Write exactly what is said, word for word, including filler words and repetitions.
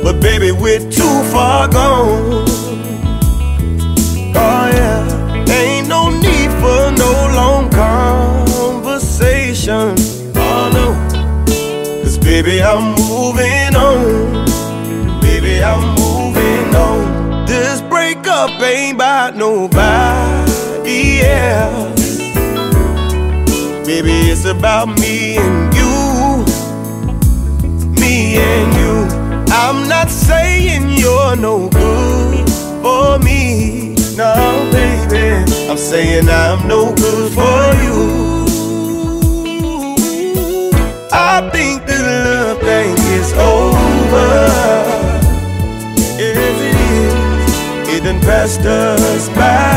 but baby, we're too far gone. Oh yeah, ain't no need for no long conversation. Oh no, cause baby, I'm moving on. Baby, I'm moving on. This breakup ain't about nobody else. Baby, it's about me and you. Me and you. I'm not saying you're no good for me. No, baby, I'm saying I'm no good for you. I think this love thing is over. Yes, it is. It done passed us by.